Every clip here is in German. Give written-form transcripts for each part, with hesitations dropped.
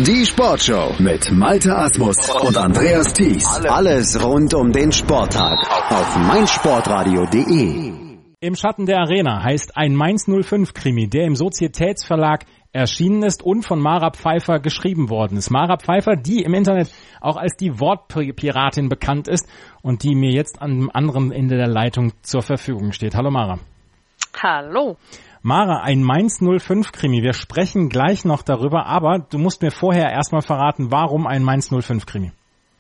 Die Sportshow mit Malte Asmus und Andreas Thies. Alles rund um den Sporttag auf meinsportradio.de. Im Schatten der Arena heißt ein Mainz 05 Krimi, der im Sozietätsverlag erschienen ist und von Mara Pfeiffer geschrieben worden ist. Mara Pfeiffer, die im Internet auch als die Wortpiratin bekannt ist und die mir jetzt am anderen Ende der Leitung zur Verfügung steht. Hallo Mara. Hallo. Mara, ein Mainz 05 Krimi. Wir sprechen gleich noch darüber, aber du musst mir vorher erstmal verraten, warum ein Mainz 05 Krimi?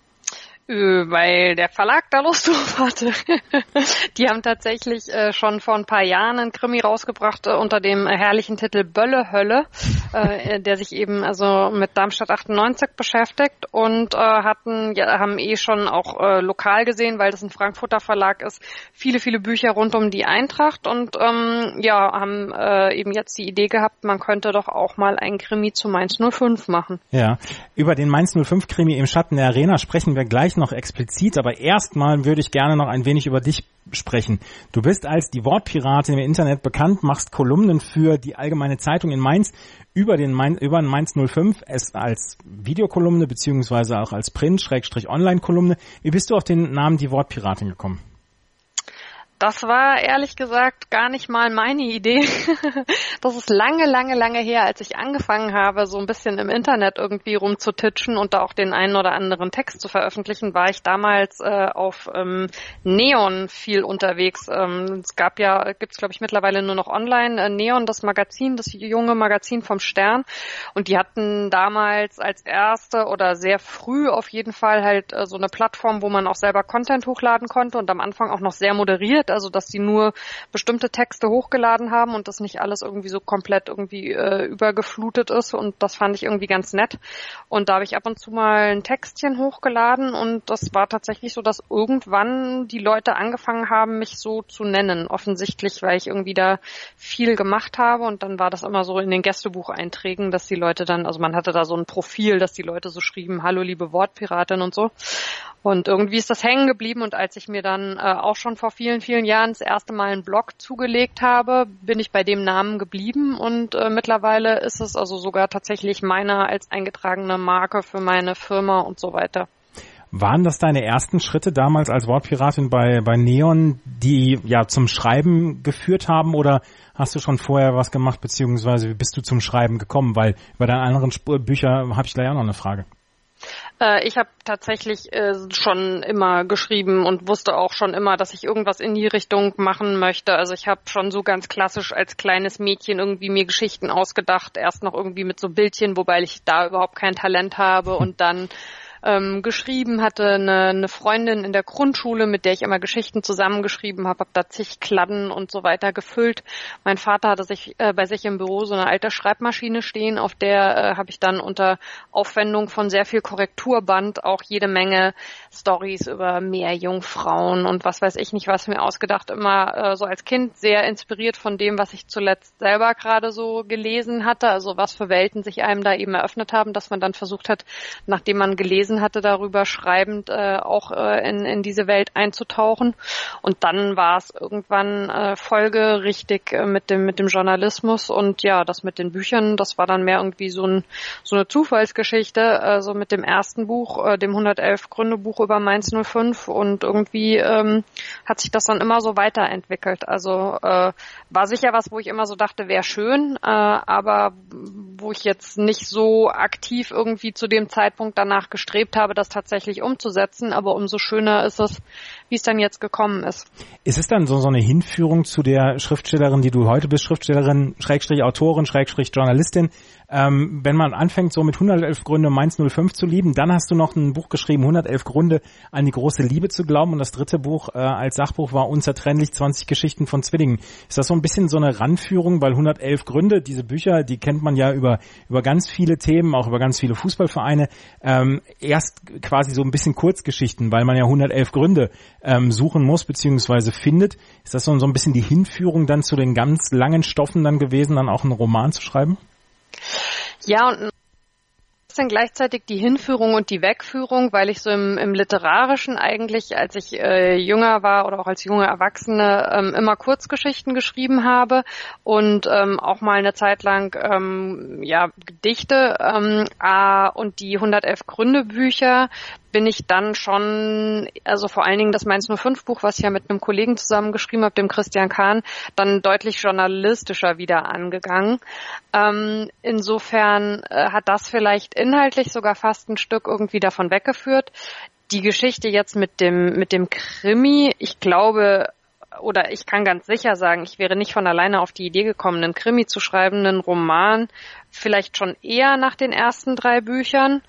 Weil der Verlag da Lust drauf hatte. Die haben tatsächlich schon vor ein paar Jahren einen Krimi rausgebracht unter dem herrlichen Titel Bölle-Hölle, der sich eben also mit Darmstadt 98 beschäftigt und haben schon auch lokal gesehen, weil das ein Frankfurter Verlag ist, viele Bücher rund um die Eintracht und haben eben jetzt die Idee gehabt, man könnte doch auch mal einen Krimi zu Mainz 05 machen. Ja, über den Mainz 05 Krimi im Schatten der Arena sprechen wir gleich noch explizit, aber erstmal würde ich gerne noch ein wenig über dich sprechen. Du bist als die Wortpiratin im Internet bekannt, machst Kolumnen für die Allgemeine Zeitung in Mainz über Mainz 05, es als Videokolumne beziehungsweise auch als Print-Online-Kolumne. Wie bist du auf den Namen die Wortpiratin gekommen? Das war ehrlich gesagt gar nicht mal meine Idee. Das ist lange her, als ich angefangen habe, so ein bisschen im Internet irgendwie rumzutitschen und da auch den einen oder anderen Text zu veröffentlichen, war ich damals auf Neon viel unterwegs. Gibt's glaube ich mittlerweile nur noch online. Neon, das Magazin, das junge Magazin vom Stern. Und die hatten damals als erste oder sehr früh auf jeden Fall halt so eine Plattform, wo man auch selber Content hochladen konnte und am Anfang auch noch sehr moderiert. Also dass die nur bestimmte Texte hochgeladen haben und das nicht alles irgendwie so komplett irgendwie übergeflutet ist und das fand ich irgendwie ganz nett. Und da habe ich ab und zu mal ein Textchen hochgeladen und das war tatsächlich so, dass irgendwann die Leute angefangen haben, mich so zu nennen. Offensichtlich, weil ich irgendwie da viel gemacht habe und dann war das immer so in den Gästebucheinträgen, dass die Leute dann, also man hatte da so ein Profil, dass die Leute so schrieben, hallo liebe Wortpiratin und so. Und irgendwie ist das hängen geblieben und als ich mir dann auch schon vor vielen Jahren das erste Mal einen Blog zugelegt habe, bin ich bei dem Namen geblieben und mittlerweile ist es also sogar tatsächlich meiner als eingetragene Marke für meine Firma und so weiter. Waren das deine ersten Schritte damals als Wortpiratin bei Neon, die ja zum Schreiben geführt haben oder hast du schon vorher was gemacht, beziehungsweise wie bist du zum Schreiben gekommen? Weil über deine anderen Bücher habe ich gleich auch noch eine Frage. Ich habe tatsächlich schon immer geschrieben und wusste auch schon immer, dass ich irgendwas in die Richtung machen möchte. Also ich habe schon so ganz klassisch als kleines Mädchen irgendwie mir Geschichten ausgedacht. Erst noch irgendwie mit so Bildchen, wobei ich da überhaupt kein Talent habe und dann geschrieben, hatte eine Freundin in der Grundschule, mit der ich immer Geschichten zusammengeschrieben habe, da zig Kladden und so weiter gefüllt. Mein Vater hatte bei sich im Büro so eine alte Schreibmaschine stehen, auf der habe ich dann unter Aufwendung von sehr viel Korrekturband auch jede Menge Storys über Meerjungfrauen und was weiß ich nicht was mir ausgedacht, immer so als Kind sehr inspiriert von dem, was ich zuletzt selber gerade so gelesen hatte, also was für Welten sich einem da eben eröffnet haben, dass man dann versucht hat, nachdem man gelesen hatte, darüber schreibend auch in diese Welt einzutauchen. Und dann war es irgendwann folgerichtig mit dem Journalismus und ja, das mit den Büchern, das war dann mehr irgendwie so eine Zufallsgeschichte, also mit dem ersten Buch, dem 111 Gründe Buch über Mainz 05 und irgendwie hat sich das dann immer so weiterentwickelt. Also war sicher was, wo ich immer so dachte, wäre schön, aber wo ich jetzt nicht so aktiv irgendwie zu dem Zeitpunkt danach gestrebt habe, das tatsächlich umzusetzen, aber umso schöner ist es, wie es dann jetzt gekommen ist. Ist es dann so eine Hinführung zu der Schriftstellerin, die du heute bist, Schriftstellerin, Schrägstrich Autorin, Schrägstrich Journalistin, wenn man anfängt, so mit 111 Gründe Mainz 05 zu lieben, dann hast du noch ein Buch geschrieben, 111 Gründe an die große Liebe zu glauben und das dritte Buch als Sachbuch war Unzertrennlich 20 Geschichten von Zwillingen. Ist das so ein bisschen so eine Ranführung, weil 111 Gründe, diese Bücher, die kennt man ja über ganz viele Themen, auch über ganz viele Fußballvereine, erst quasi so ein bisschen Kurzgeschichten, weil man ja 111 Gründe suchen muss, beziehungsweise findet. Ist das so ein bisschen die Hinführung dann zu den ganz langen Stoffen dann gewesen, dann auch einen Roman zu schreiben? Ja, und bisschen gleichzeitig die Hinführung und die Wegführung, weil ich so im Literarischen eigentlich, als ich jünger war oder auch als junge Erwachsene, immer Kurzgeschichten geschrieben habe und auch mal eine Zeit lang Gedichte und die 111 Gründe Bücher bin ich dann schon, also vor allen Dingen das Mainz 05 Buch, was ich ja mit einem Kollegen zusammen geschrieben habe, dem Christian Kahn, dann deutlich journalistischer wieder angegangen. Insofern hat das vielleicht inhaltlich sogar fast ein Stück irgendwie davon weggeführt. Die Geschichte jetzt mit dem Krimi, ich glaube, oder ich kann ganz sicher sagen, ich wäre nicht von alleine auf die Idee gekommen, einen Krimi zu schreiben, einen Roman, vielleicht schon eher nach den ersten 3 Büchern.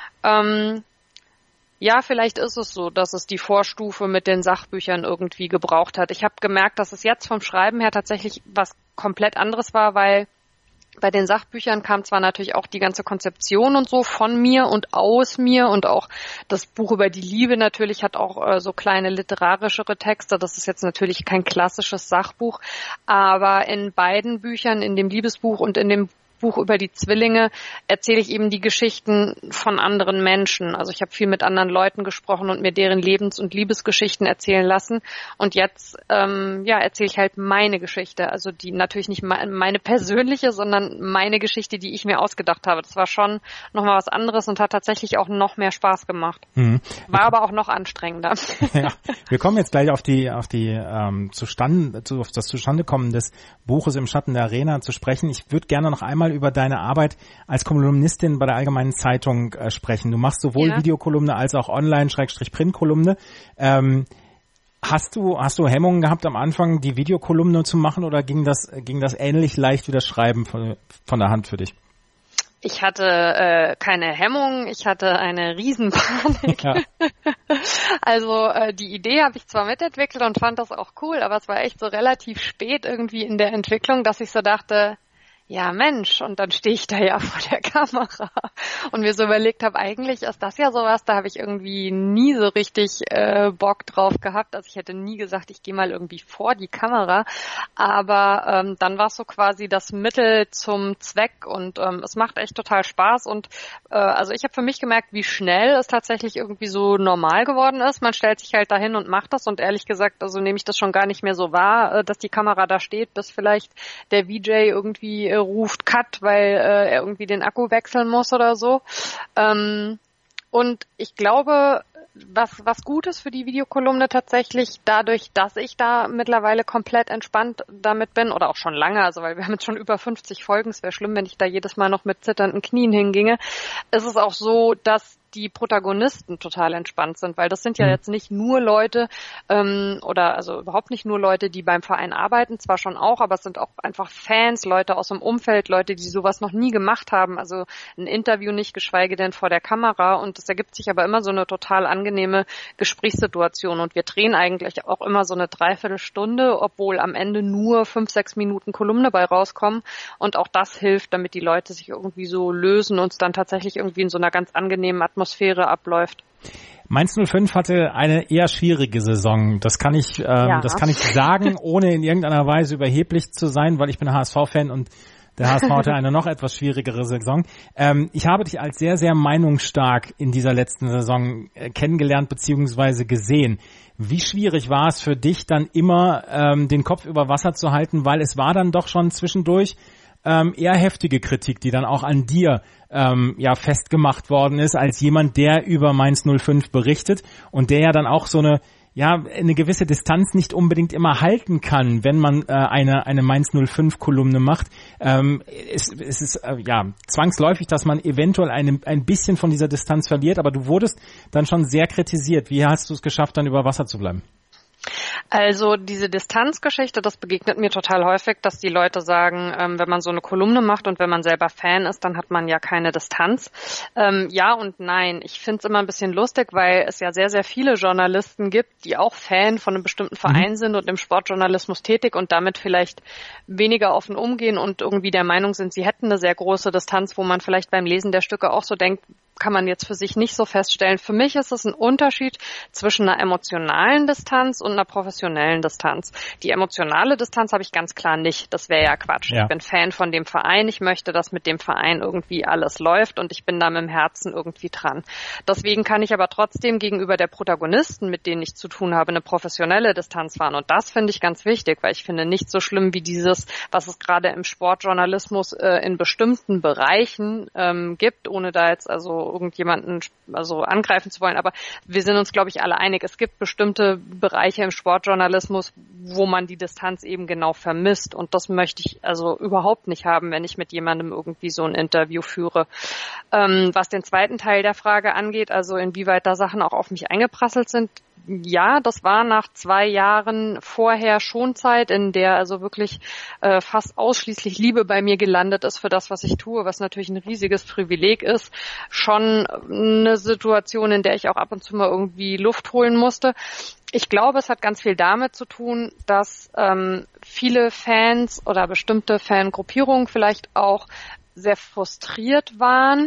Ja, vielleicht ist es so, dass es die Vorstufe mit den Sachbüchern irgendwie gebraucht hat. Ich habe gemerkt, dass es jetzt vom Schreiben her tatsächlich was komplett anderes war, weil bei den Sachbüchern kam zwar natürlich auch die ganze Konzeption und so von mir und aus mir und auch das Buch über die Liebe natürlich hat auch so kleine literarischere Texte. Das ist jetzt natürlich kein klassisches Sachbuch, aber in beiden Büchern, in dem Liebesbuch und in dem Buch über die Zwillinge, erzähle ich eben die Geschichten von anderen Menschen. Also ich habe viel mit anderen Leuten gesprochen und mir deren Lebens- und Liebesgeschichten erzählen lassen. Und jetzt erzähle ich halt meine Geschichte. Also die natürlich nicht meine persönliche, sondern meine Geschichte, die ich mir ausgedacht habe. Das war schon nochmal was anderes und hat tatsächlich auch noch mehr Spaß gemacht. War aber auch noch anstrengender. Ja, wir kommen jetzt gleich auf das Zustandekommen des Buches Im Schatten der Arena zu sprechen. Ich würde gerne noch einmal über deine Arbeit als Kolumnistin bei der Allgemeinen Zeitung sprechen. Du machst sowohl Videokolumne als auch Online-Printkolumne. Hast du Hemmungen gehabt am Anfang, die Videokolumne zu machen oder ging das ähnlich leicht wie das Schreiben von der Hand für dich? Ich hatte keine Hemmung, ich hatte eine Riesenpanik. Ja. Also die Idee habe ich zwar mitentwickelt und fand das auch cool, aber es war echt so relativ spät irgendwie in der Entwicklung, dass ich so dachte, ja Mensch, und dann stehe ich da ja vor der Kamera und mir so überlegt habe, eigentlich ist das ja sowas, da habe ich irgendwie nie so richtig Bock drauf gehabt. Also ich hätte nie gesagt, ich gehe mal irgendwie vor die Kamera, aber dann war es so quasi das Mittel zum Zweck und es macht echt total Spaß und also ich habe für mich gemerkt, wie schnell es tatsächlich irgendwie so normal geworden ist. Man stellt sich halt dahin und macht das und ehrlich gesagt, also nehme ich das schon gar nicht mehr so wahr, dass die Kamera da steht, bis vielleicht der VJ irgendwie ruft Cut, weil er irgendwie den Akku wechseln muss oder so. Und ich glaube, was gut ist für die Videokolumne tatsächlich, dadurch, dass ich da mittlerweile komplett entspannt damit bin, oder auch schon lange, also weil wir haben jetzt schon über 50 Folgen, es wäre schlimm, wenn ich da jedes Mal noch mit zitternden Knien hinginge, ist es auch so, dass die Protagonisten total entspannt sind, weil das sind ja jetzt nicht nur Leute oder also überhaupt nicht nur Leute, die beim Verein arbeiten, zwar schon auch, aber es sind auch einfach Fans, Leute aus dem Umfeld, Leute, die sowas noch nie gemacht haben, also ein Interview nicht, geschweige denn vor der Kamera und es ergibt sich aber immer so eine total angenehme Gesprächssituation und wir drehen eigentlich auch immer so eine Dreiviertelstunde, obwohl am Ende nur 5-6 Minuten Kolumne bei rauskommen und auch das hilft, damit die Leute sich irgendwie so lösen und es dann tatsächlich irgendwie in so einer ganz angenehmen Atmosphäre abläuft. Mainz 05 hatte eine eher schwierige Saison. Das kann ich sagen, ohne in irgendeiner Weise überheblich zu sein, weil ich bin HSV-Fan und der HSV hatte eine noch etwas schwierigere Saison. Ich habe dich als sehr, sehr meinungsstark in dieser letzten Saison kennengelernt bzw. gesehen. Wie schwierig war es für dich dann immer, den Kopf über Wasser zu halten, weil es war dann doch schon zwischendurch eher heftige Kritik, die dann auch an dir festgemacht worden ist, als jemand, der über Mainz 05 berichtet und der ja dann auch so eine gewisse Distanz nicht unbedingt immer halten kann, wenn man eine Mainz 05 Kolumne macht. Es ist zwangsläufig, dass man eventuell ein bisschen von dieser Distanz verliert, aber du wurdest dann schon sehr kritisiert. Wie hast du es geschafft, dann über Wasser zu bleiben? Also diese Distanzgeschichte, das begegnet mir total häufig, dass die Leute sagen, wenn man so eine Kolumne macht und wenn man selber Fan ist, dann hat man ja keine Distanz. Ja und nein. Ich finde es immer ein bisschen lustig, weil es ja sehr, sehr viele Journalisten gibt, die auch Fan von einem bestimmten Verein sind und im Sportjournalismus tätig und damit vielleicht weniger offen umgehen und irgendwie der Meinung sind, sie hätten eine sehr große Distanz, wo man vielleicht beim Lesen der Stücke auch so denkt, kann man jetzt für sich nicht so feststellen. Für mich ist es ein Unterschied zwischen einer emotionalen Distanz und einer professionellen Distanz. Die emotionale Distanz habe ich ganz klar nicht. Das wäre ja Quatsch. Ja. Ich bin Fan von dem Verein. Ich möchte, dass mit dem Verein irgendwie alles läuft und ich bin da mit dem Herzen irgendwie dran. Deswegen kann ich aber trotzdem gegenüber der Protagonisten, mit denen ich zu tun habe, eine professionelle Distanz wahren. Und das finde ich ganz wichtig, weil ich finde nicht so schlimm wie dieses, was es gerade im Sportjournalismus in bestimmten Bereichen gibt, ohne da jetzt also irgendjemanden angreifen zu wollen. Aber wir sind uns, glaube ich, alle einig. Es gibt bestimmte Bereiche im Sportjournalismus, wo man die Distanz eben genau vermisst. Und das möchte ich also überhaupt nicht haben, wenn ich mit jemandem irgendwie so ein Interview führe. Was den zweiten Teil der Frage angeht, also inwieweit da Sachen auch auf mich eingeprasselt sind, ja, das war nach 2 Jahren vorher schon Zeit, in der also wirklich fast ausschließlich Liebe bei mir gelandet ist für das, was ich tue, was natürlich ein riesiges Privileg ist. Schon eine Situation, in der ich auch ab und zu mal irgendwie Luft holen musste. Ich glaube, es hat ganz viel damit zu tun, dass viele Fans oder bestimmte Fangruppierungen vielleicht auch sehr frustriert waren,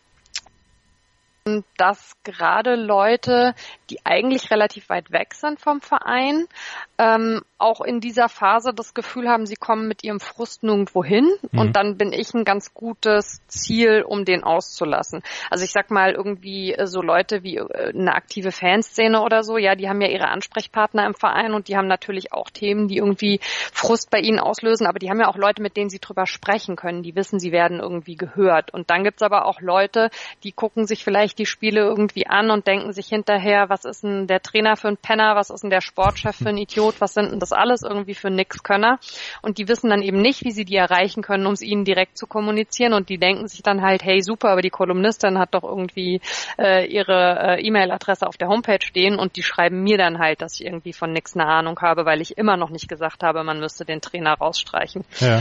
dass gerade Leute, die eigentlich relativ weit weg sind vom Verein, auch in dieser Phase das Gefühl haben, sie kommen mit ihrem Frust nirgendwo hin und dann bin ich ein ganz gutes Ziel, um den auszulassen. Also ich sag mal irgendwie so Leute wie eine aktive Fanszene oder so, ja, die haben ja ihre Ansprechpartner im Verein und die haben natürlich auch Themen, die irgendwie Frust bei ihnen auslösen, aber die haben ja auch Leute, mit denen sie drüber sprechen können, die wissen, sie werden irgendwie gehört. Und dann gibt's aber auch Leute, die gucken sich vielleicht die Spiele irgendwie an und denken sich hinterher, was ist denn der Trainer für ein Penner, was ist denn der Sportchef für ein Idiot, was sind denn das alles irgendwie für Nixkönner? Und die wissen dann eben nicht, wie sie die erreichen können, um es ihnen direkt zu kommunizieren und die denken sich dann halt, hey super, aber die Kolumnistin hat doch irgendwie ihre E-Mail-Adresse auf der Homepage stehen und die schreiben mir dann halt, dass ich irgendwie von nix eine Ahnung habe, weil ich immer noch nicht gesagt habe, man müsste den Trainer rausstreichen. Ja.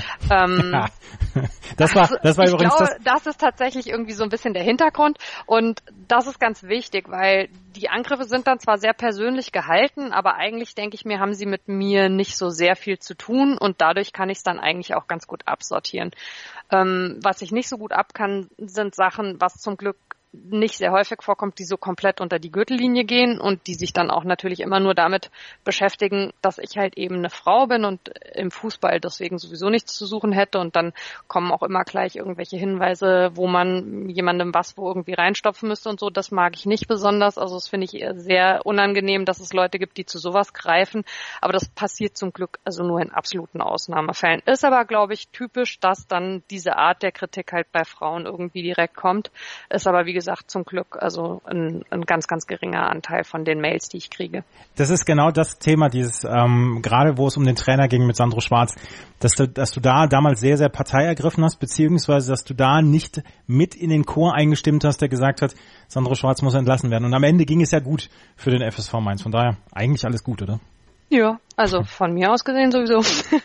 Das war übrigens das ist tatsächlich irgendwie so ein bisschen der Hintergrund und das ist ganz wichtig, weil die Angriffe sind dann zwar sehr persönlich gehalten, aber eigentlich denke ich mir, haben sie mit mir nicht so sehr viel zu tun und dadurch kann ich es dann eigentlich auch ganz gut absortieren. Was ich nicht so gut ab kann, sind Sachen, was zum Glück nicht sehr häufig vorkommt, die so komplett unter die Gürtellinie gehen und die sich dann auch natürlich immer nur damit beschäftigen, dass ich halt eben eine Frau bin und im Fußball deswegen sowieso nichts zu suchen hätte und dann kommen auch immer gleich irgendwelche Hinweise, wo man jemandem was wo irgendwie reinstopfen müsste und so. Das mag ich nicht besonders, also das finde ich sehr unangenehm, dass es Leute gibt, die zu sowas greifen, aber das passiert zum Glück also nur in absoluten Ausnahmefällen. Ist aber, glaube ich, typisch, dass dann diese Art der Kritik halt bei Frauen irgendwie direkt kommt, ist aber wie gesagt zum Glück also ein ganz, ganz geringer Anteil von den Mails, die ich kriege. Das ist genau das Thema, dieses gerade wo es um den Trainer ging mit Sandro Schwarz, dass du da damals sehr, sehr Partei ergriffen hast, beziehungsweise dass du da nicht mit in den Chor eingestimmt hast, der gesagt hat, Sandro Schwarz muss entlassen werden. Und am Ende ging es ja gut für den FSV Mainz. Von daher eigentlich alles gut, oder? Ja, also von mir aus gesehen sowieso.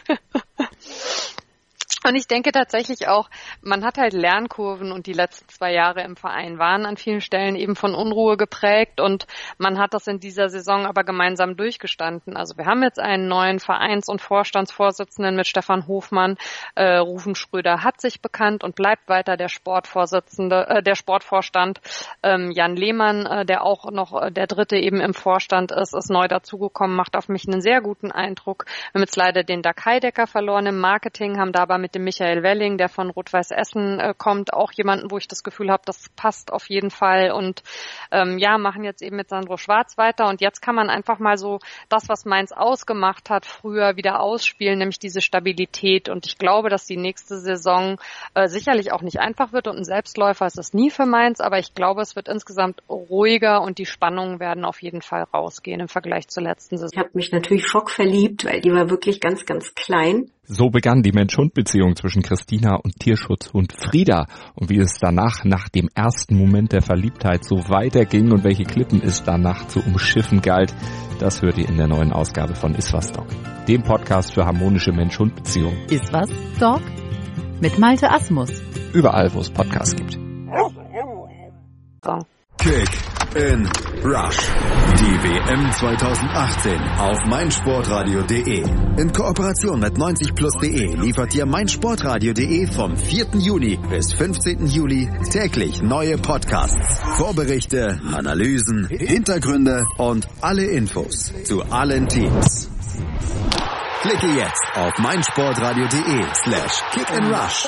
Und ich denke tatsächlich auch, man hat halt Lernkurven und die letzten 2 Jahre im Verein waren an vielen Stellen eben von Unruhe geprägt und man hat das in dieser Saison aber gemeinsam durchgestanden. Also wir haben jetzt einen neuen Vereins- und Vorstandsvorsitzenden mit Stefan Hofmann. Rufen Schröder hat sich bekannt und bleibt weiter der Sportvorstand. Jan Lehmann, der auch noch der Dritte eben im Vorstand ist neu dazugekommen, macht auf mich einen sehr guten Eindruck. Wir haben jetzt leider den Dag Heidecker verloren im Marketing, haben da aber mit dem Michael Welling, der von Rot-Weiß Essen kommt, auch jemanden, wo ich das Gefühl habe, das passt auf jeden Fall und machen jetzt eben mit Sandro Schwarz weiter und jetzt kann man einfach mal so das, was Mainz ausgemacht hat, früher wieder ausspielen, nämlich diese Stabilität und ich glaube, dass die nächste Saison sicherlich auch nicht einfach wird und ein Selbstläufer ist es nie für Mainz, aber ich glaube, es wird insgesamt ruhiger und die Spannungen werden auf jeden Fall rausgehen im Vergleich zur letzten Saison. Ich habe mich natürlich schockverliebt, weil die war wirklich ganz, ganz klein. So begann die Mensch-Hund-Beziehung zwischen Christina und Tierschutzhund Frieda. Und wie es danach, nach dem ersten Moment der Verliebtheit, so weiterging und welche Klippen es danach zu umschiffen galt, das hört ihr in der neuen Ausgabe von Iswas Dog, dem Podcast für harmonische Mensch-Hund-Beziehungen. Iswas Dog mit Malte Asmus. Überall, wo es Podcasts gibt. Kick in Rush. Die WM 2018 auf meinsportradio.de. In Kooperation mit 90plus.de liefert dir meinsportradio.de vom 4. Juni bis 15. Juli täglich neue Podcasts, Vorberichte, Analysen, Hintergründe und alle Infos zu allen Teams. Klicke jetzt auf meinsportradio.de/kickandrush.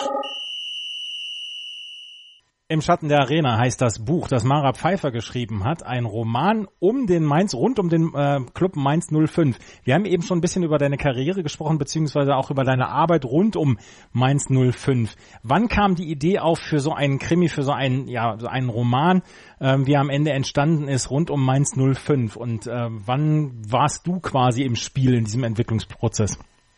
Im Schatten der Arena heißt das Buch, das Mara Pfeiffer geschrieben hat, ein Roman rund um den Club Mainz 05. Wir haben eben schon ein bisschen über deine Karriere gesprochen, beziehungsweise auch über deine Arbeit rund um Mainz 05. Wann kam die Idee auf für so einen Krimi, für so einen Roman, wie er am Ende entstanden ist, rund um Mainz 05? Und wann warst du quasi im Spiel in diesem Entwicklungsprozess?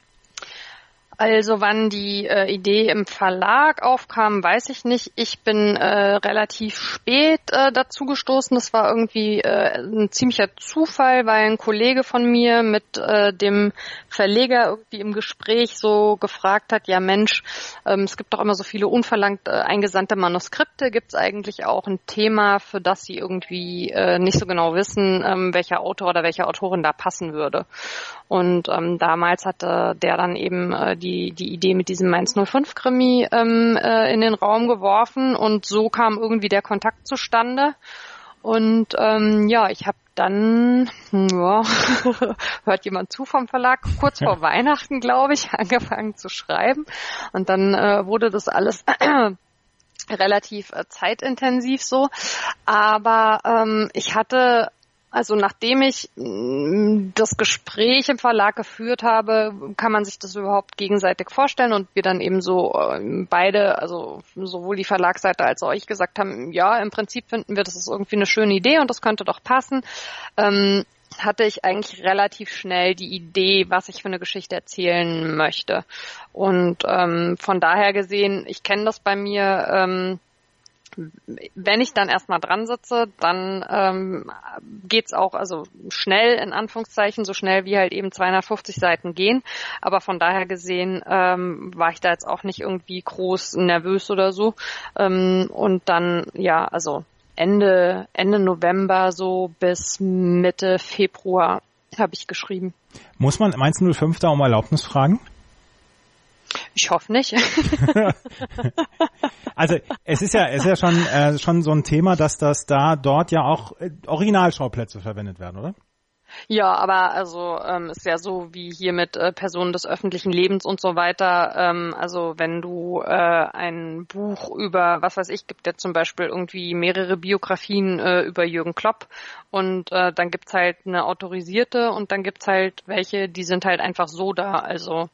Also wann die Idee im Verlag aufkam, weiß ich nicht. Ich bin relativ spät dazu gestoßen. Das war irgendwie ein ziemlicher Zufall, weil ein Kollege von mir mit dem Verleger irgendwie im Gespräch so gefragt hat, ja Mensch, es gibt doch immer so viele unverlangt eingesandte Manuskripte. Gibt es eigentlich auch ein Thema, für das Sie irgendwie nicht so genau wissen, welcher Autor oder welche Autorin da passen würde? Und damals hatte der dann eben die Idee mit diesem Mainz 05 Krimi in den Raum geworfen und so kam irgendwie der Kontakt zustande. Und ich habe dann, hört jemand zu vom Verlag, kurz vor Weihnachten, glaube ich, angefangen zu schreiben. Und dann wurde das alles relativ zeitintensiv so. Aber ich hatte... Also nachdem ich das Gespräch im Verlag geführt habe, kann man sich das überhaupt gegenseitig vorstellen und wir dann eben so beide, also sowohl die Verlagsseite als auch ich gesagt haben, ja, im Prinzip finden wir, das ist irgendwie eine schöne Idee und das könnte doch passen, hatte ich eigentlich relativ schnell die Idee, was ich für eine Geschichte erzählen möchte. Und von daher gesehen, ich kenne das bei mir, wenn ich dann erstmal dran sitze, dann geht's auch also schnell, in Anführungszeichen, so schnell wie halt eben 250 Seiten gehen. Aber von daher gesehen war ich da jetzt auch nicht irgendwie groß nervös oder so. Und dann, also Ende November so bis Mitte Februar habe ich geschrieben. Muss man Mainz 05 da um Erlaubnis fragen? Ich hoffe nicht. Also es ist ja schon so ein Thema, dass dort ja auch Originalschauplätze verwendet werden, oder? Ja, aber also ist ja so wie hier mit Personen des öffentlichen Lebens und so weiter. Also wenn du ein Buch über, was weiß ich, gibt ja zum Beispiel irgendwie mehrere Biografien über Jürgen Klopp und dann gibt's halt eine autorisierte und dann gibt's halt welche, die sind halt einfach so da. Also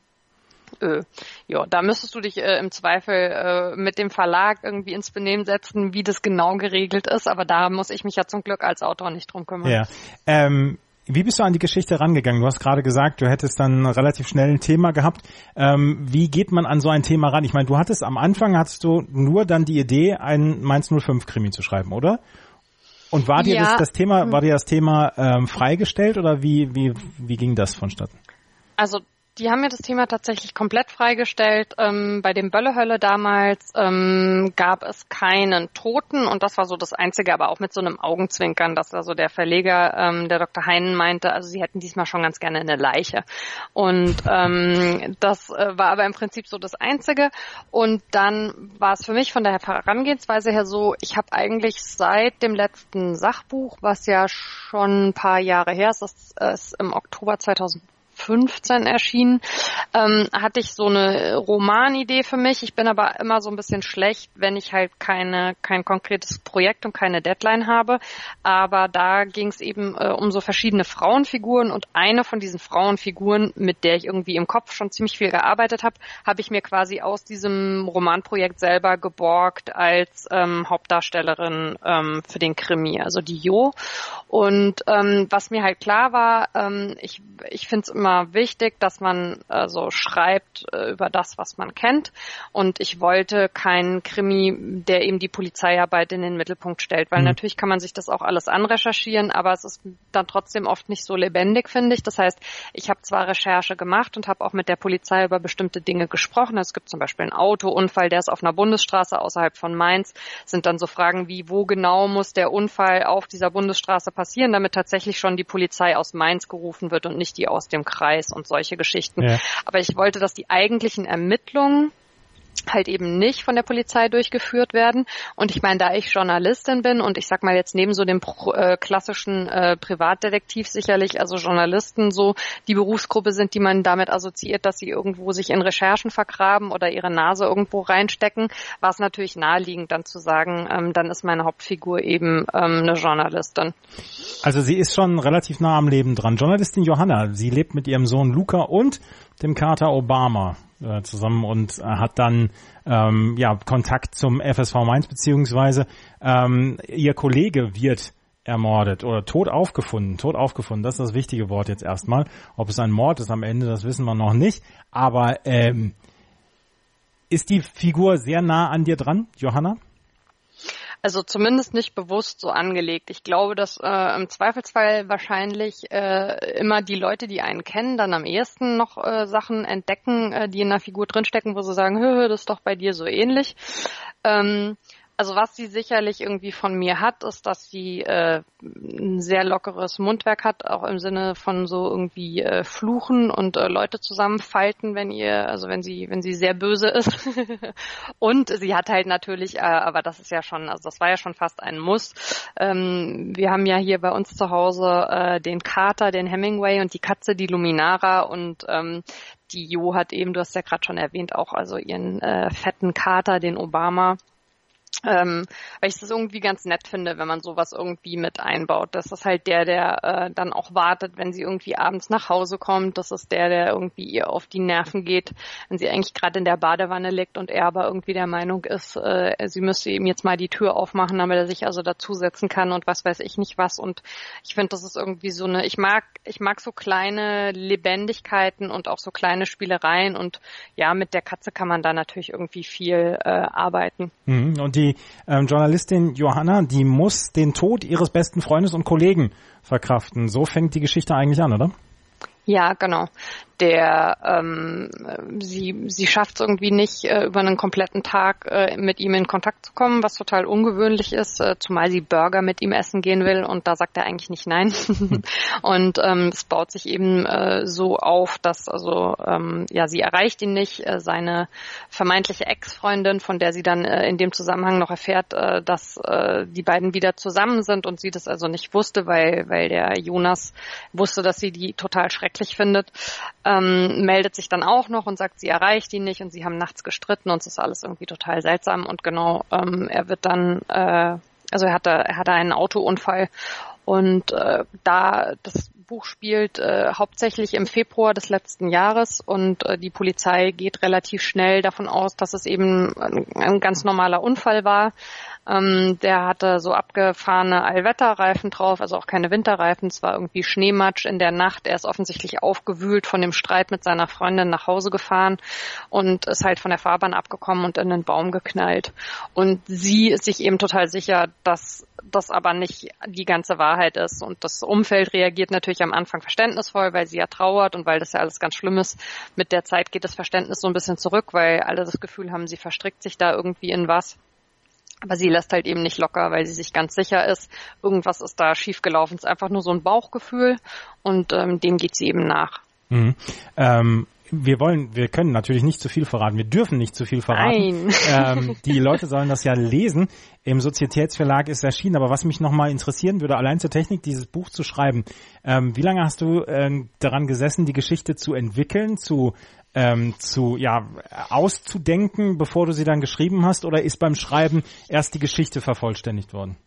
da müsstest du dich im Zweifel mit dem Verlag irgendwie ins Benehmen setzen, wie das genau geregelt ist. Aber da muss ich mich ja zum Glück als Autor nicht drum kümmern. Ja. Wie bist du an die Geschichte rangegangen? Du hast gerade gesagt, du hättest dann relativ schnell ein Thema gehabt. Wie geht man an so ein Thema ran? Ich meine, am Anfang hattest du nur dann die Idee, einen Mainz 05 Krimi zu schreiben, oder? Und war dir das Thema freigestellt oder wie ging das vonstatten? Also die haben mir das Thema tatsächlich komplett freigestellt. Bei dem Böllehölle damals gab es keinen Toten und das war so das Einzige, aber auch mit so einem Augenzwinkern, dass also der Verleger, der Dr. Heinen meinte, also sie hätten diesmal schon ganz gerne eine Leiche. Und das war aber im Prinzip so das Einzige. Und dann war es für mich von der Herangehensweise her so, ich habe eigentlich seit dem letzten Sachbuch, was ja schon ein paar Jahre her ist, das ist im Oktober 2015 erschienen, hatte ich so eine Romanidee für mich. Ich bin aber immer so ein bisschen schlecht, wenn ich halt kein konkretes Projekt und keine Deadline habe. Aber da ging es eben um so verschiedene Frauenfiguren und eine von diesen Frauenfiguren, mit der ich irgendwie im Kopf schon ziemlich viel gearbeitet habe, habe ich mir quasi aus diesem Romanprojekt selber geborgt als Hauptdarstellerin für den Krimi, also die Jo. Und was mir halt klar war, ich finde es immer immer wichtig, dass man so schreibt über das, was man kennt. Und ich wollte keinen Krimi, der eben die Polizeiarbeit in den Mittelpunkt stellt, weil natürlich kann man sich das auch alles anrecherchieren, aber es ist dann trotzdem oft nicht so lebendig, finde ich. Das heißt, ich habe zwar Recherche gemacht und habe auch mit der Polizei über bestimmte Dinge gesprochen. Es gibt zum Beispiel einen Autounfall, der ist auf einer Bundesstraße außerhalb von Mainz. Sind dann so Fragen wie, wo genau muss der Unfall auf dieser Bundesstraße passieren, damit tatsächlich schon die Polizei aus Mainz gerufen wird und nicht die aus dem Kreis und solche Geschichten. Ja. Aber ich wollte, dass die eigentlichen Ermittlungen halt eben nicht von der Polizei durchgeführt werden. Und ich meine, da ich Journalistin bin und ich sag mal jetzt neben so dem klassischen Privatdetektiv sicherlich, also Journalisten so die Berufsgruppe sind, die man damit assoziiert, dass sie irgendwo sich in Recherchen vergraben oder ihre Nase irgendwo reinstecken, war es natürlich naheliegend dann zu sagen, dann ist meine Hauptfigur eben eine Journalistin. Also sie ist schon relativ nah am Leben dran. Journalistin Johanna, sie lebt mit ihrem Sohn Luca und dem Kater Obama zusammen und hat dann Kontakt zum FSV Mainz, beziehungsweise ihr Kollege wird ermordet oder tot aufgefunden. Das ist das wichtige Wort jetzt erstmal. Ob es ein Mord ist am Ende, das wissen wir noch nicht. Aber ist die Figur sehr nah an dir dran, Johanna? Also zumindest nicht bewusst so angelegt. Ich glaube, dass im Zweifelsfall wahrscheinlich immer die Leute, die einen kennen, dann am ehesten noch Sachen entdecken, die in der Figur drinstecken, wo sie sagen, das ist doch bei dir so ähnlich. Also was sie sicherlich irgendwie von mir hat, ist, dass sie ein sehr lockeres Mundwerk hat, auch im Sinne von so irgendwie fluchen und Leute zusammenfalten, wenn sie sehr böse ist. Und sie hat halt natürlich, aber das ist ja schon, also das war ja schon fast ein Muss. Wir haben ja hier bei uns zu Hause den Kater, den Hemingway und die Katze, die Luminara und die Jo hat eben, du hast ja gerade schon erwähnt, auch also ihren fetten Kater, den Obama. Weil ich das irgendwie ganz nett finde, wenn man sowas irgendwie mit einbaut. Das ist halt der dann auch wartet, wenn sie irgendwie abends nach Hause kommt. Das ist der irgendwie ihr auf die Nerven geht, wenn sie eigentlich gerade in der Badewanne liegt und er aber irgendwie der Meinung ist, sie müsste ihm jetzt mal die Tür aufmachen, damit er sich also dazusetzen kann und was weiß ich nicht was. Und ich finde, das ist irgendwie so eine, ich mag so kleine Lebendigkeiten und auch so kleine Spielereien und ja, mit der Katze kann man da natürlich irgendwie viel arbeiten. Und die Journalistin Johanna, die muss den Tod ihres besten Freundes und Kollegen verkraften. So fängt die Geschichte eigentlich an, oder? Ja, genau. Sie schafft es irgendwie nicht, über einen kompletten Tag mit ihm in Kontakt zu kommen, was total ungewöhnlich ist, zumal sie Burger mit ihm essen gehen will und da sagt er eigentlich nicht nein. Und es baut sich eben so auf, dass sie erreicht ihn nicht. Seine vermeintliche Ex-Freundin, von der sie dann in dem Zusammenhang noch erfährt, dass die beiden wieder zusammen sind und sie das also nicht wusste, weil der Jonas wusste, dass sie die total schrecklich findet. Meldet sich dann auch noch und sagt, sie erreicht ihn nicht und sie haben nachts gestritten und es ist alles irgendwie total seltsam und genau, er wird dann, er hatte einen Autounfall und das Buch spielt hauptsächlich im Februar des letzten Jahres und die Polizei geht relativ schnell davon aus, dass es eben ein ganz normaler Unfall war. Der hatte so abgefahrene Allwetterreifen drauf, also auch keine Winterreifen. Es war irgendwie Schneematsch in der Nacht. Er ist offensichtlich aufgewühlt von dem Streit mit seiner Freundin nach Hause gefahren und ist halt von der Fahrbahn abgekommen und in einen Baum geknallt. Und sie ist sich eben total sicher, dass das aber nicht die ganze Wahrheit ist. Und das Umfeld reagiert natürlich am Anfang verständnisvoll, weil sie ja trauert und weil das ja alles ganz schlimm ist. Mit der Zeit geht das Verständnis so ein bisschen zurück, weil alle das Gefühl haben, sie verstrickt sich da irgendwie in was. Aber sie lässt halt eben nicht locker, weil sie sich ganz sicher ist, irgendwas ist da schiefgelaufen. Es ist einfach nur so ein Bauchgefühl und dem geht sie eben nach. Mhm. Wir können natürlich nicht zu viel verraten. Wir dürfen nicht zu viel verraten. Nein. Die Leute sollen das ja lesen. Im Sozietätsverlag ist erschienen. Aber was mich nochmal interessieren würde, allein zur Technik, dieses Buch zu schreiben. Wie lange hast du daran gesessen, die Geschichte zu entwickeln, auszudenken, bevor du sie dann geschrieben hast? Oder ist beim Schreiben erst die Geschichte vervollständigt worden?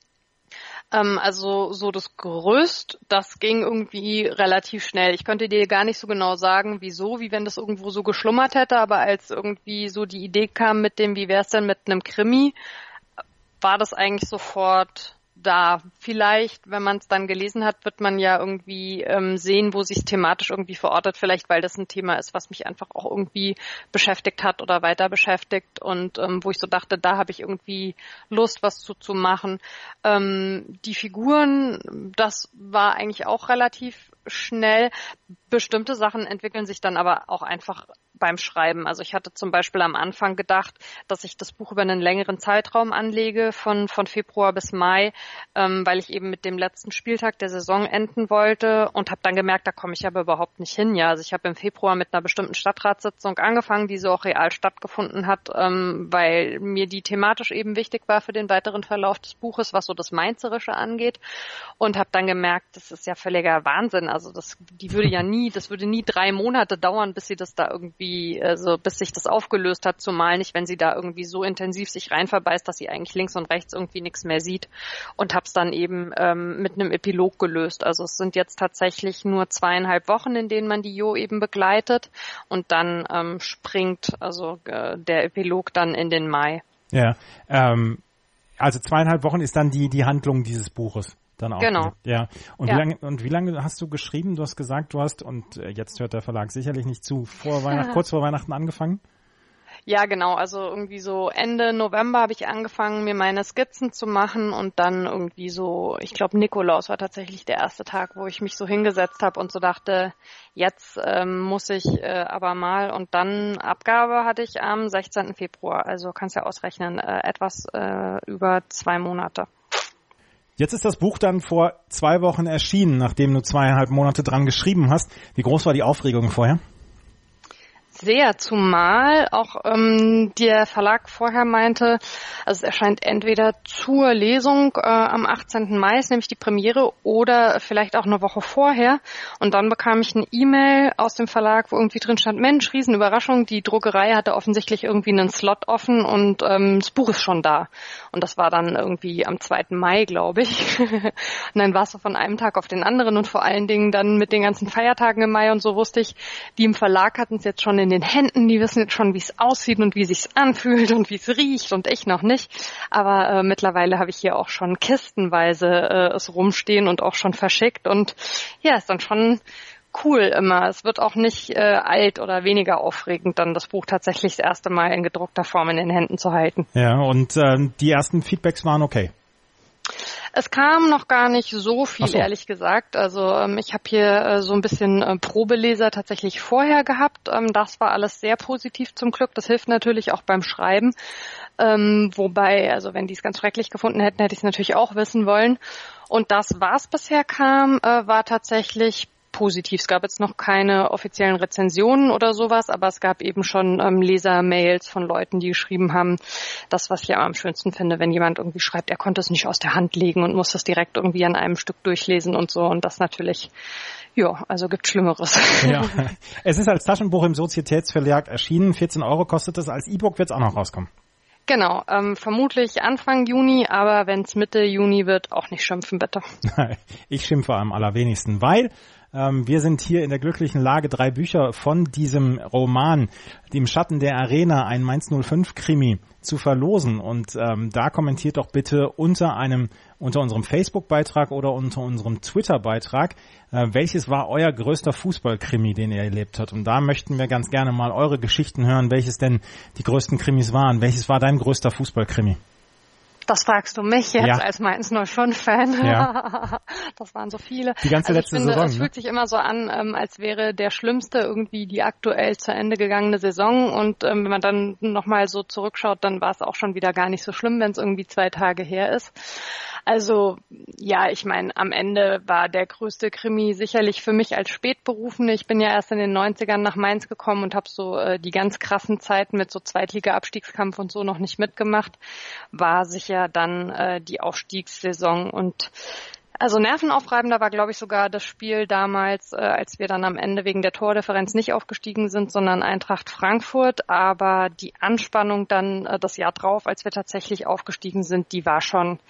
Also so das Gerüst, das ging irgendwie relativ schnell. Ich könnte dir gar nicht so genau sagen, wieso, wie wenn das irgendwo so geschlummert hätte, aber als irgendwie so die Idee kam mit dem, wie wär's denn mit einem Krimi, war das eigentlich sofort da vielleicht, wenn man es dann gelesen hat, wird man ja irgendwie sehen, wo sich es thematisch irgendwie verortet, vielleicht weil das ein Thema ist, was mich einfach auch irgendwie beschäftigt hat oder weiter beschäftigt und wo ich so dachte, da habe ich irgendwie Lust, was zu machen. Die Figuren, das war eigentlich auch relativ schnell. Bestimmte Sachen entwickeln sich dann aber auch einfach beim Schreiben. Also ich hatte zum Beispiel am Anfang gedacht, dass ich das Buch über einen längeren Zeitraum anlege, von Februar bis Mai, weil ich eben mit dem letzten Spieltag der Saison enden wollte und habe dann gemerkt, da komme ich aber überhaupt nicht hin. Ja, also ich habe im Februar mit einer bestimmten Stadtratssitzung angefangen, die so auch real stattgefunden hat, weil mir die thematisch eben wichtig war für den weiteren Verlauf des Buches, was so das Mainzerische angeht, und habe dann gemerkt, das ist ja völliger Wahnsinn. Also das würde nie 3 Monate dauern, bis sie das da irgendwie, bis sich das aufgelöst hat, zumal nicht, wenn sie da irgendwie so intensiv sich rein verbeißt, dass sie eigentlich links und rechts irgendwie nichts mehr sieht, und habe es dann eben mit einem Epilog gelöst. Also es sind jetzt tatsächlich nur 2,5 Wochen, in denen man die Jo eben begleitet, und dann springt der Epilog dann in den Mai. Ja, also 2,5 Wochen ist dann die Handlung dieses Buches. Dann auch. Genau. Ja. Und ja. Wie lange hast du geschrieben? Du hast gesagt, und jetzt hört der Verlag sicherlich nicht zu, kurz vor Weihnachten angefangen? Ja, genau. Also irgendwie so Ende November habe ich angefangen, mir meine Skizzen zu machen, und dann irgendwie so, ich glaube, Nikolaus war tatsächlich der erste Tag, wo ich mich so hingesetzt habe und so dachte, jetzt muss ich aber mal, und dann Abgabe hatte ich am 16. Februar. Also kannst ja ausrechnen, etwas über 2 Monate. Jetzt ist das Buch dann vor 2 Wochen erschienen, nachdem du 2,5 Monate dran geschrieben hast. Wie groß war die Aufregung vorher? Sehr, zumal auch der Verlag vorher meinte, also es erscheint entweder zur Lesung am 18. Mai, ist nämlich die Premiere, oder vielleicht auch eine Woche vorher. Und dann bekam ich eine E-Mail aus dem Verlag, wo irgendwie drin stand, Mensch, Riesenüberraschung, die Druckerei hatte offensichtlich irgendwie einen Slot offen und das Buch ist schon da. Und das war dann irgendwie am 2. Mai, glaube ich. Und dann war es so von einem Tag auf den anderen, und vor allen Dingen dann mit den ganzen Feiertagen im Mai und so wusste ich, die im Verlag hatten es jetzt schon in den Händen, die wissen jetzt schon, wie es aussieht und wie es sich anfühlt und wie es riecht, und ich noch nicht. Aber mittlerweile habe ich hier auch schon kistenweise es rumstehen und auch schon verschickt, und ja, ist dann schon cool immer. Es wird auch nicht alt oder weniger aufregend, dann das Buch tatsächlich das erste Mal in gedruckter Form in den Händen zu halten. Ja, und die ersten Feedbacks waren okay. Es kam noch gar nicht so viel, ehrlich gesagt. Also ich habe hier so ein bisschen Probeleser tatsächlich vorher gehabt. Das war alles sehr positiv zum Glück. Das hilft natürlich auch beim Schreiben. Wobei, also wenn die es ganz schrecklich gefunden hätten, hätte ich es natürlich auch wissen wollen. Und das, was bisher kam, war tatsächlich positiv. Es gab jetzt noch keine offiziellen Rezensionen oder sowas, aber es gab eben schon Leser-Mails von Leuten, die geschrieben haben, das, was ich am schönsten finde, wenn jemand irgendwie schreibt, er konnte es nicht aus der Hand legen und muss das direkt irgendwie an einem Stück durchlesen und so, und das natürlich, ja, also gibt Schlimmeres. Ja. Es ist als Taschenbuch im Sozietätsverlag erschienen, 14 € kostet es, als E-Book wird es auch noch rauskommen. Genau, vermutlich Anfang Juni, aber wenn es Mitte Juni wird, auch nicht schimpfen, bitte. Ich schimpfe am allerwenigsten, weil wir sind hier in der glücklichen Lage, 3 Bücher von diesem Roman, Im Schatten der Arena, ein Mainz 05 Krimi, zu verlosen. Und da kommentiert doch bitte unter unserem Facebook-Beitrag oder unter unserem Twitter-Beitrag, welches war euer größter Fußballkrimi, den ihr erlebt habt. Und da möchten wir ganz gerne mal eure Geschichten hören, welches denn die größten Krimis waren. Welches war dein größter Fußballkrimi? Das fragst du mich jetzt als Mainz 05-Fan. Ja. Das waren so viele. Die ganze letzte Saison. Es fühlt sich immer so an, als wäre der Schlimmste irgendwie die aktuell zu Ende gegangene Saison. Und wenn man dann nochmal so zurückschaut, dann war es auch schon wieder gar nicht so schlimm, wenn es irgendwie 2 Tage her ist. Also ja, ich meine, am Ende war der größte Krimi sicherlich für mich als Spätberufene. Ich bin ja erst in den 90ern nach Mainz gekommen und habe so die ganz krassen Zeiten mit so Zweitliga-Abstiegskampf und so noch nicht mitgemacht. War sicher dann die Aufstiegssaison, und also nervenaufreibender war, glaube ich, sogar das Spiel damals, als wir dann am Ende wegen der Tordifferenz nicht aufgestiegen sind, sondern Eintracht Frankfurt. Aber die Anspannung dann das Jahr drauf, als wir tatsächlich aufgestiegen sind, die war schon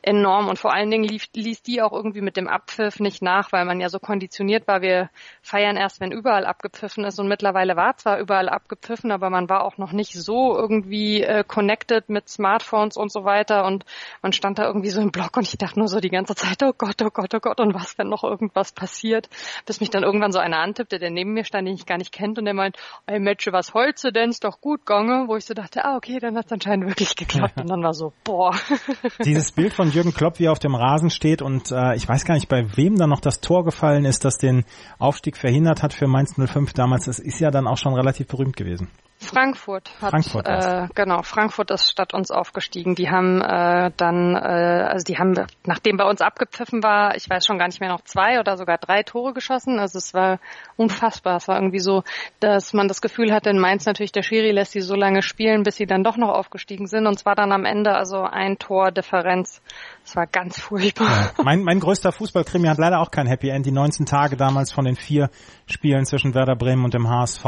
enorm und vor allen Dingen ließ die auch irgendwie mit dem Abpfiff nicht nach, weil man ja so konditioniert war, wir feiern erst, wenn überall abgepfiffen ist und mittlerweile war zwar überall abgepfiffen, aber man war auch noch nicht so irgendwie connected mit Smartphones und so weiter und man stand da irgendwie so im Block und ich dachte nur so die ganze Zeit, oh Gott, oh Gott, oh Gott und was, wenn noch irgendwas passiert, bis mich dann irgendwann so einer antippte, der neben mir stand, den ich gar nicht kennt und der meint, ey Mätsche, was holst du denn, ist doch gut gange, wo ich so dachte, okay, dann hat es anscheinend wirklich geklappt und dann war so, boah. Dieses Bild von Jürgen Klopp, wie er auf dem Rasen steht und ich weiß gar nicht, bei wem da noch das Tor gefallen ist, das den Aufstieg verhindert hat für Mainz 05 damals, das ist ja dann auch schon relativ berühmt gewesen. Frankfurt ist statt uns aufgestiegen. Die haben nachdem bei uns abgepfiffen war, ich weiß schon gar nicht mehr, noch 2 oder sogar 3 Tore geschossen. Also es war unfassbar. Es war irgendwie so, dass man das Gefühl hatte, in Mainz natürlich, der Schiri lässt sie so lange spielen, bis sie dann doch noch aufgestiegen sind. Und zwar dann am Ende also 1 Tor Differenz. Das war ganz furchtbar. Ja, mein größter Fußballkrimi hat leider auch kein Happy End. Die 19 Tage damals von den 4 Spielen zwischen Werder Bremen und dem HSV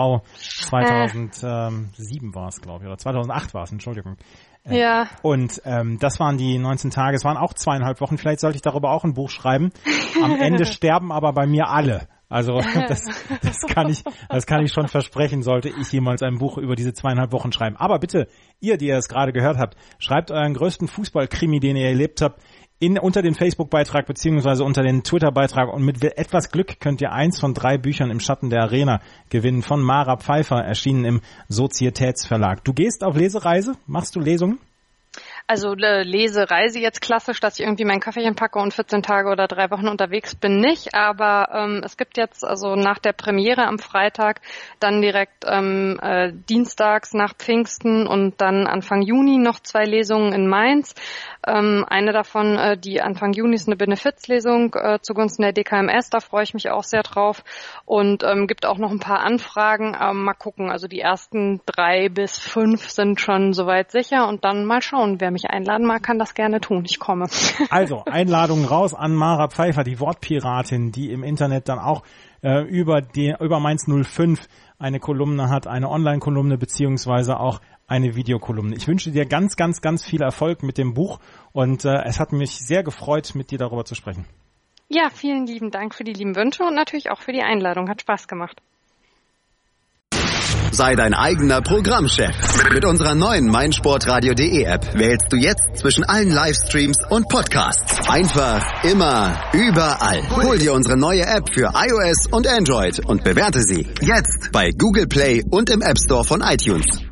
2007 war es, glaube ich, oder 2008 war es, Entschuldigung. Ja. Und das waren die 19 Tage, es waren auch 2,5 Wochen, vielleicht sollte ich darüber auch ein Buch schreiben. Am Ende sterben aber bei mir alle. Also das kann ich schon versprechen, sollte ich jemals ein Buch über diese 2,5 Wochen schreiben. Aber bitte, ihr, die ihr es gerade gehört habt, schreibt euren größten Fußballkrimi, den ihr erlebt habt, unter den Facebook-Beitrag beziehungsweise unter den Twitter-Beitrag und mit etwas Glück könnt ihr 1 von 3 Büchern im Schatten der Arena gewinnen von Mara Pfeiffer, erschienen im Sozietätsverlag. Du gehst auf Lesereise? Machst du Lesungen? Also Lesereise jetzt klassisch, dass ich irgendwie mein Köfferchen packe und 14 Tage oder 3 Wochen unterwegs bin, nicht. Aber es gibt jetzt also nach der Premiere am Freitag dann direkt dienstags nach Pfingsten und dann Anfang Juni noch 2 Lesungen in Mainz. Eine davon, die Anfang Juni, ist eine Benefizlesung zugunsten der DKMS, da freue ich mich auch sehr drauf. Und gibt auch noch ein paar Anfragen, mal gucken. Also die ersten 3 bis 5 sind schon soweit sicher und dann mal schauen. Wer mich einladen mag, kann das gerne tun. Ich komme. Also, Einladung raus an Mara Pfeiffer, die Wortpiratin, die im Internet dann auch über Mainz 05 eine Kolumne hat, eine Online-Kolumne beziehungsweise auch eine Videokolumne. Ich wünsche dir ganz, ganz, ganz viel Erfolg mit dem Buch und es hat mich sehr gefreut, mit dir darüber zu sprechen. Ja, vielen lieben Dank für die lieben Wünsche und natürlich auch für die Einladung. Hat Spaß gemacht. Sei dein eigener Programmchef. Mit unserer neuen meinsportradio.de App wählst du jetzt zwischen allen Livestreams und Podcasts. Einfach, immer, überall. Hol dir unsere neue App für iOS und Android und bewerte sie jetzt bei Google Play und im App Store von iTunes.